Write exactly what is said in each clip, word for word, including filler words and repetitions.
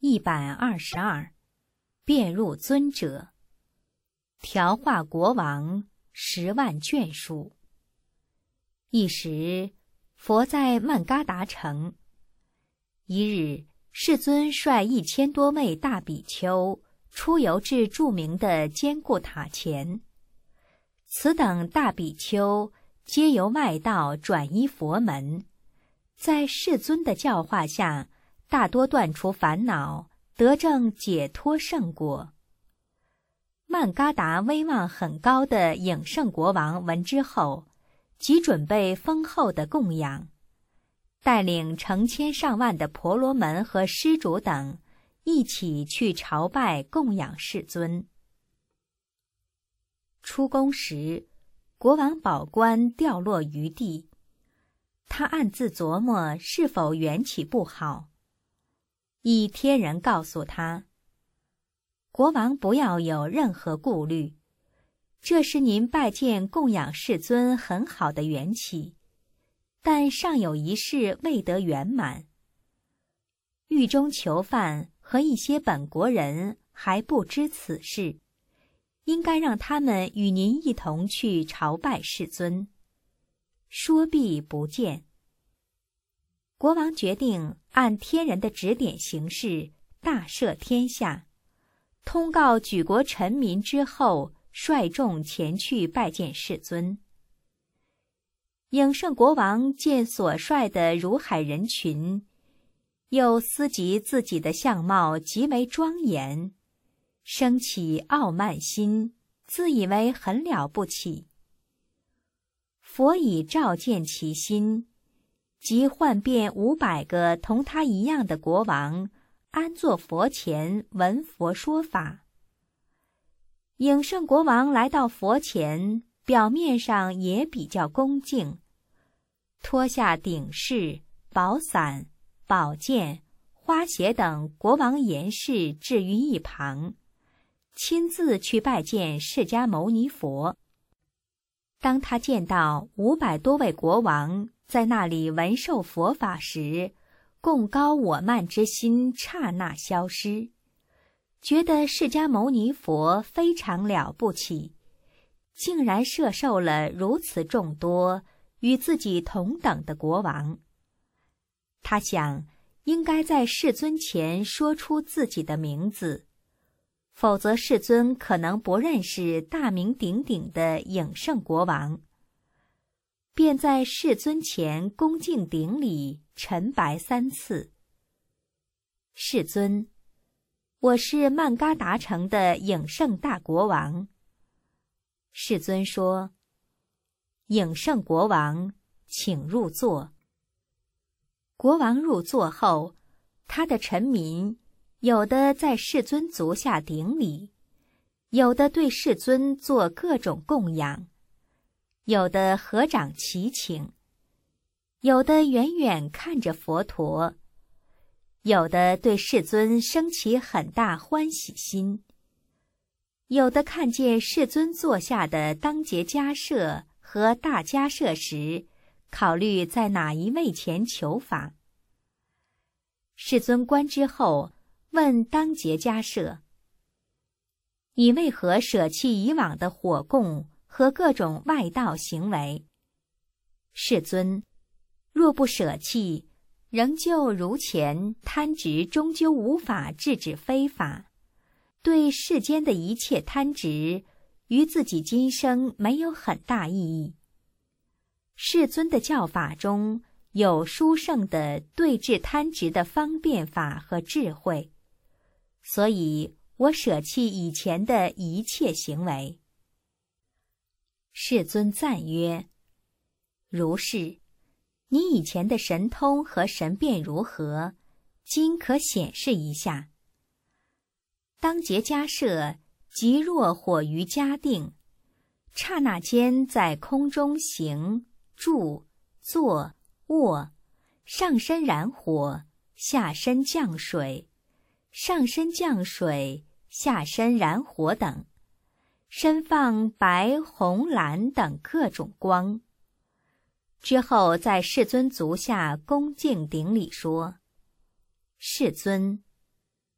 一百二十二，便入尊者。调化国王十万眷属。一时，佛在曼嘎达城。一日，世尊率一千多位大比丘出游至著名的坚固塔前。此等大比丘皆由外道转依佛门，在世尊的教化下，大多断除烦恼，得证解脱圣果。曼嘎达威望很高的影圣国王闻之后，即准备丰厚的供养，带领成千上万的婆罗门和施主等一起去朝拜供养世尊。出宫时，国王宝冠掉落于地，他暗自琢磨是否缘起不好。一天人告诉他，国王不要有任何顾虑，这是您拜见供养世尊很好的缘起，但尚有一事未得圆满。狱中囚犯和一些本国人还不知此事，应该让他们与您一同去朝拜世尊。说毕不见。国王决定按天人的指点行事，大赦天下，通告举国臣民之后，率众前去拜见世尊。影圣国王见所率的如海人群，又思及自己的相貌极为庄严，生起傲慢心，自以为很了不起。佛已照见其心，即唤遍五百个同他一样的国王，安坐佛前闻佛说法。影圣国王来到佛前，表面上也比较恭敬，脱下顶饰、宝伞、宝剑、花鞋等国王严饰置于一旁，亲自去拜见释迦牟尼佛。当他见到五百多位国王在那里闻受佛法时，共高我慢之心刹那消失，觉得释迦牟尼佛非常了不起，竟然摄受了如此众多与自己同等的国王。他想，应该在世尊前说出自己的名字，否则世尊可能不认识大名鼎鼎的影圣国王，便在世尊前恭敬顶礼，陈白三次。世尊，我是曼嘎达城的影圣大国王。世尊说，影圣国王，请入座。国王入座后，他的臣民有的在世尊足下顶礼，有的对世尊做各种供养，有的合掌祈请，有的远远看着佛陀，有的对世尊生起很大欢喜心，有的看见世尊座下的当节迦舍和大迦舍时，考虑在哪一位前求法。世尊观之后，问当节迦舍，你为何舍弃以往的火供和各种外道行为？世尊，若不舍弃，仍旧如前，贪执终究无法制止非法。对世间的一切贪执，于自己今生没有很大意义。世尊的教法中有殊胜的对治贪执的方便法和智慧，所以我舍弃以前的一切行为。世尊赞曰：如是，你以前的神通和神变如何？今可显示一下。当节迦舍即若火于迦定，刹那间在空中行、住、坐、卧，上身燃火，下身降水，上身降水，下身燃火等，身放白、红、蓝等各种光。之后在世尊足下恭敬顶礼说：世尊，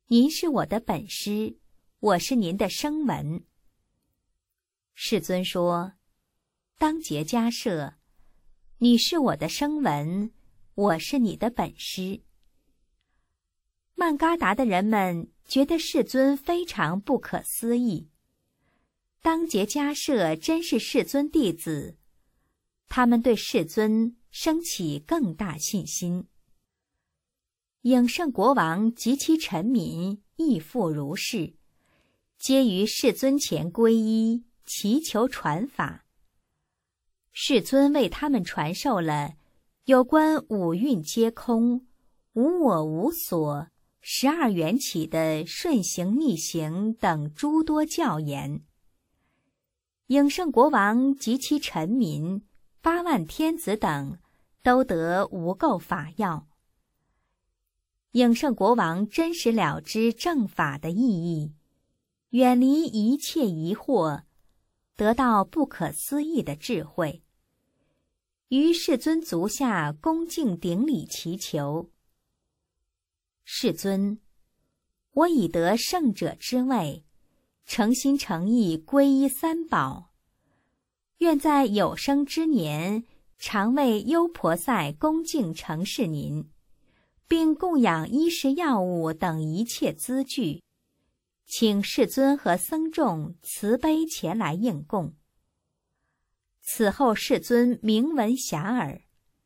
您是我的本师，我是您的声闻。世尊说：当结迦舍，你是我的声闻，我是你的本师。曼嘎达的人们觉得世尊非常不可思议。当结迦舍真是世尊弟子，他们对世尊升起更大信心。影圣国王及其臣民亦复如是，皆于世尊前皈依，祈求传法。世尊为他们传授了有关五蕴皆空、无我无所、十二缘起的顺行逆行等诸多教言。影圣国王及其臣民、八万天子等都得无垢法要。影圣国王真实了知正法的意义，远离一切疑惑，得到不可思议的智慧。于世尊足下恭敬顶礼祈求：世尊，我已得圣者之位，诚心诚意皈依三宝，愿在有生之年常为优婆塞恭敬承事您，并供养衣食药物等一切资具，请世尊和僧众慈悲前来应供。此后世尊明闻遐迩。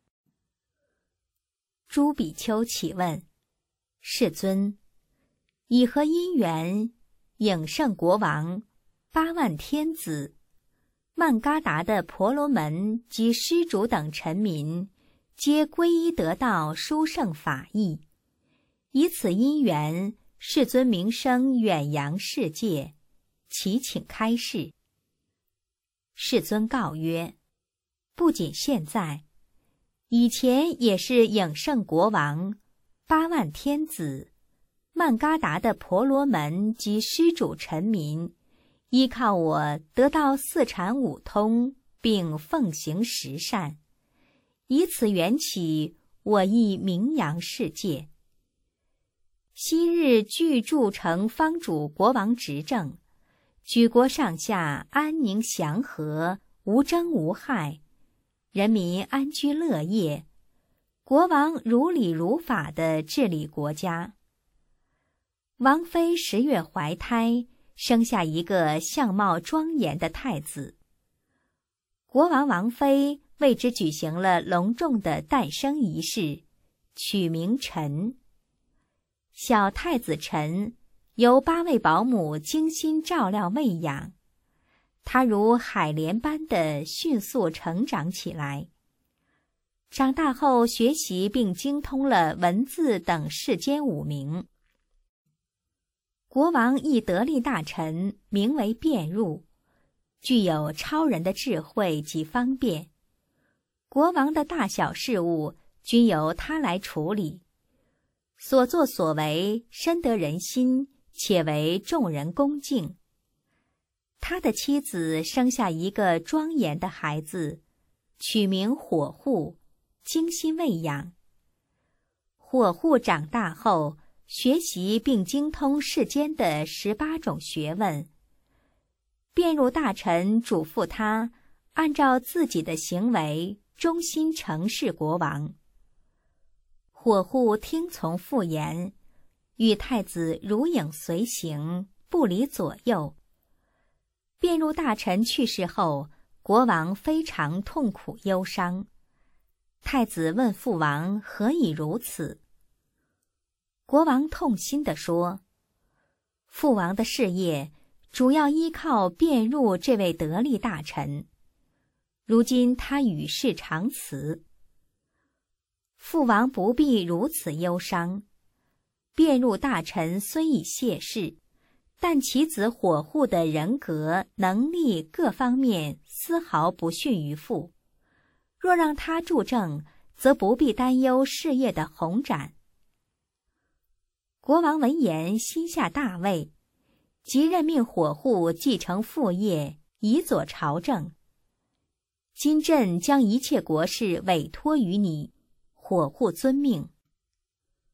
诸比丘启问：世尊，以何因缘，影圣国王、八万天子、曼嘎达的婆罗门及施主等臣民皆皈依得道殊胜法义，以此因缘，世尊名声远扬世界，祈请开示。世尊告曰：不仅现在，以前也是影圣国王、八万天子、曼嘎达的婆罗门及施主臣民，依靠我得到四禅五通，并奉行十善，以此缘起，我亦名扬世界。昔日具筑成方主国王执政，举国上下安宁祥和，无争无害，人民安居乐业，国王如理如法地治理国家。王妃十月怀胎，生下一个相貌庄严的太子。国王王妃为之举行了隆重的诞生仪式，取名陈。小太子陈由八位保姆精心照料喂养，他如海莲般的迅速成长起来。长大后学习并精通了文字等世间五名。国王一得力大臣，名为辩入，具有超人的智慧及方便。国王的大小事务均由他来处理，所作所为深得人心，且为众人恭敬。他的妻子生下一个庄严的孩子，取名火护，精心喂养。火护长大后，学习并精通世间的十八种学问。辩入大臣嘱咐他，按照自己的行为，忠心承事国王。火护听从父言，与太子如影随形，不离左右。辩入大臣去世后，国王非常痛苦忧伤。太子问父王何以如此？国王痛心地说：父王的事业主要依靠辩入这位得力大臣，如今他与世长辞。父王不必如此忧伤。辩入大臣虽已谢世，但其子火护的人格、能力各方面丝毫不逊于父。若让他助政，则不必担忧事业的宏展。国王闻言，心下大慰，即任命火护继承父业，以佐朝政。今朕将一切国事委托于你，火护遵命。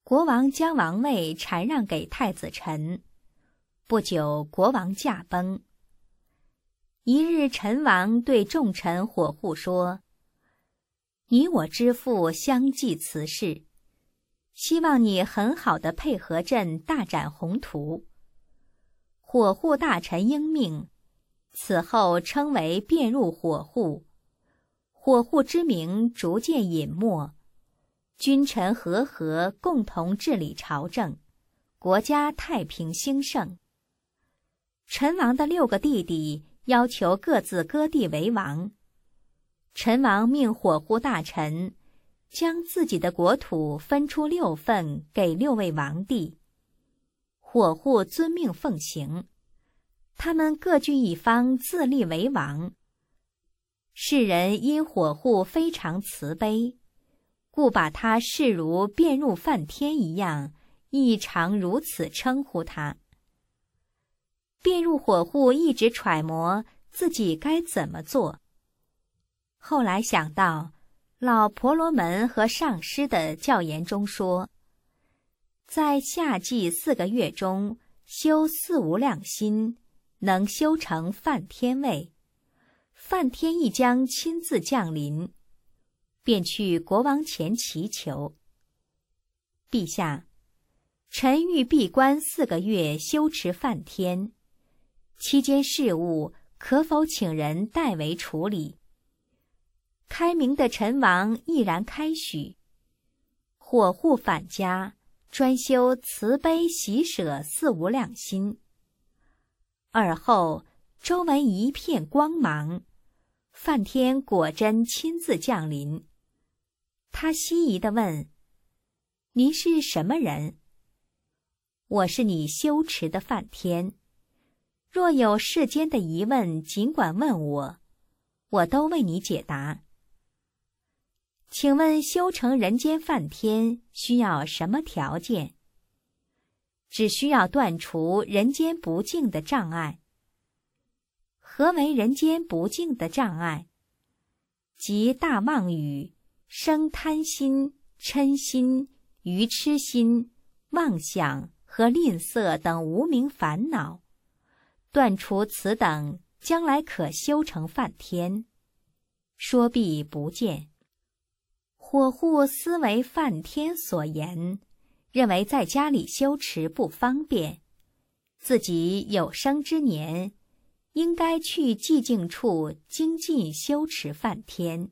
国王将王位禅让给太子陈。不久，国王驾崩。一日，陈王对众臣伙护说：“你我之父相继辞世，希望你很好的配合朕大展宏图。”伙护大臣应命，此后称为遍入伙护。伙护之名逐渐隐没，君臣和合，共同治理朝政，国家太平兴盛。陈王的六个弟弟要求各自割地为王。陈王命伙护大臣将自己的国土分出六份给六位王弟。伙护遵命奉行，他们各据一方，自立为王。世人因伙护非常慈悲，故把他视如遍入梵天一样，亦常如此称呼他。遍入伙护一直揣摩自己该怎么做。后来想到老婆罗门和上师的教言中说，在夏季四个月中修四无量心，能修成梵天位，梵天亦将亲自降临，便去国王前祈求：“陛下，臣欲闭关四个月修持梵天，期间事务可否请人代为处理？”开明的陈王毅然开许。伙护返家，专修慈悲喜舍四无量心。而后周围一片光芒，梵天果真亲自降临。他希疑地问：“您是什么人？”“我是你修持的梵天，若有世间的疑问，尽管问我，我都为你解答。”“请问修成人间梵天需要什么条件？”“只需要断除人间不净的障碍。”“何为人间不净的障碍？”“即大妄语、生贪心、嗔心、愚痴心、妄想和吝啬等无明烦恼。断除此等，将来可修成梵天。”说毕不见。伙护思为梵天所言，认为在家里修持不方便，自己有生之年应该去寂静处精进修持梵天。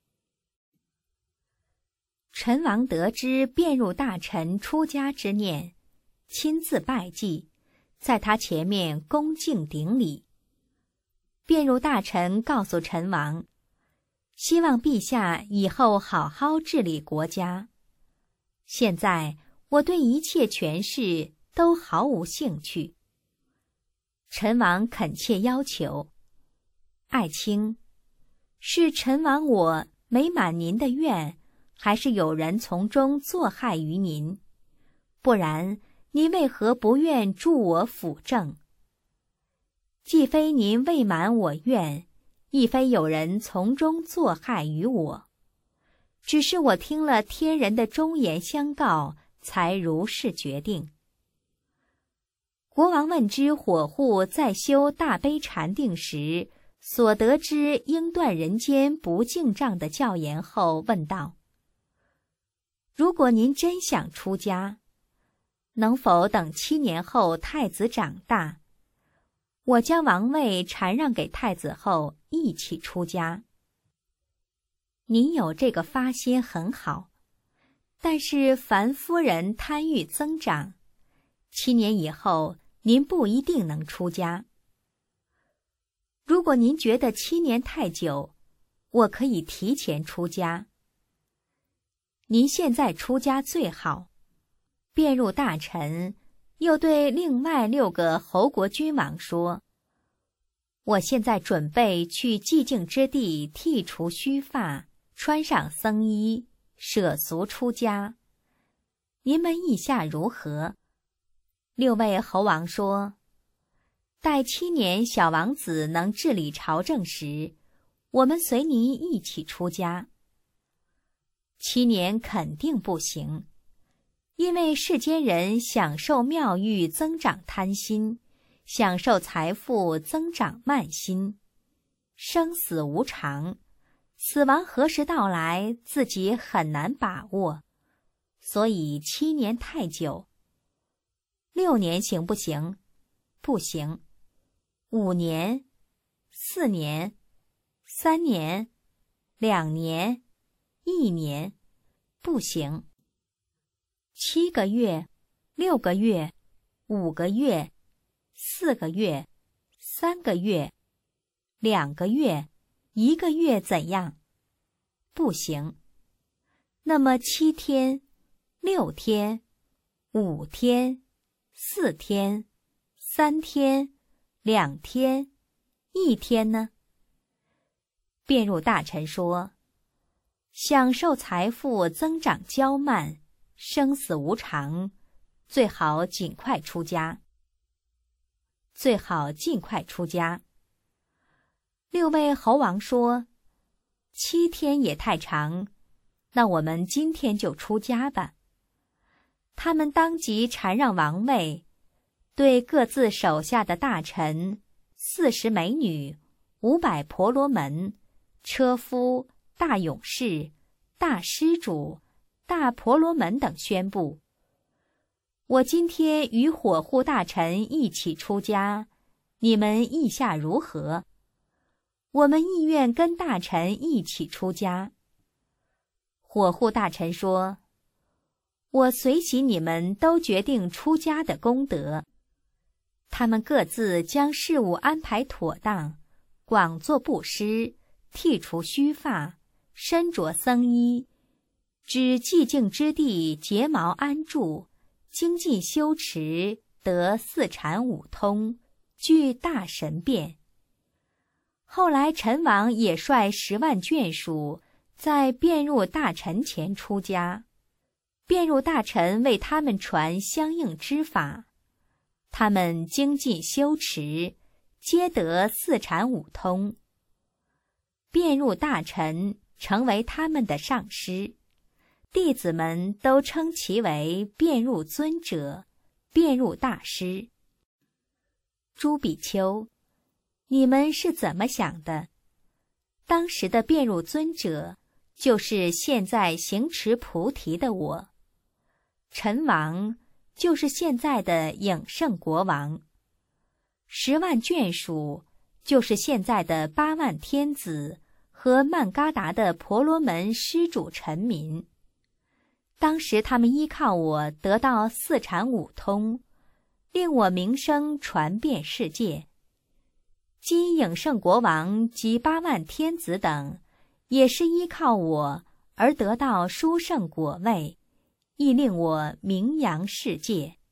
陈王得知遍入大臣出家之念，亲自拜祭，在他前面恭敬顶礼。遍入大臣告诉陈王，希望陛下以后好好治理国家。现在我对一切权势都毫无兴趣。陈王恳切要求：“爱卿，是陈王我没满您的愿，还是有人从中作害于您？不然，您为何不愿助我辅政？既非您未满我愿，亦非有人从中作害于我，只是我听了天人的忠言相告，才如是决定。”国王问之伙护在修大悲禅定时所得知应断人间不净障的教言后，问道：“如果您真想出家，能否等七年后太子长大，我将王位禅让给太子后一起出家？”“您有这个发心很好，但是凡夫人贪欲增长，七年以后您不一定能出家。如果您觉得七年太久，我可以提前出家。您现在出家最好。”遍入大臣又对另外六个侯国君王说：“我现在准备去寂静之地剃除须发，穿上僧衣，舍俗出家，您们意下如何？”六位侯王说：“待七年小王子能治理朝政时，我们随您一起出家。”“七年肯定不行， 因为世间人享受妙欲增长贪心，享受财富增长慢心。生死无常，死亡何时到来，自己很难把握，所以七年太久。六年行不行？不行。五年、四年、三年、两年、一年，不行。七个月、六个月、五个月、四个月、三个月、两个月、一个月怎样？不行。那么七天、六天、五天、四天、三天、两天、一天呢？辩入大臣说：享受财富增长骄慢，生死无常，最好尽快出家。最好尽快出家。六位侯王说：七天也太长，那我们今天就出家吧。他们当即禅让王位，对各自手下的大臣、四十美女、五百婆罗门、车夫、大勇士、大施主、大婆罗门等宣布：我今天与火护大臣一起出家，你们意下如何？我们意愿跟大臣一起出家。火护大臣说：我随喜你们都决定出家的功德。他们各自将事务安排妥当，广做布施，剃除须发，身着僧衣，至寂静之地结毛安住，精进修持，得四禅五通，具大神变。后来陈王也率十万眷属在辩入大臣前出家，辩入大臣为他们传相应之法，他们精进修持，皆得四禅五通。辩入大臣成为他们的上师，弟子们都称其为辩入尊者、辩入大师。诸比丘，你们是怎么想的？当时的辩入尊者，就是现在行持菩提的我；陈王，就是现在的影圣国王；十万眷属，就是现在的八万天子和曼嘎达的婆罗门施主臣民。当时他们依靠我得到四禅五通，令我名声传遍世界。今影圣国王及八万天子等，也是依靠我而得到殊胜果位，亦令我名扬世界。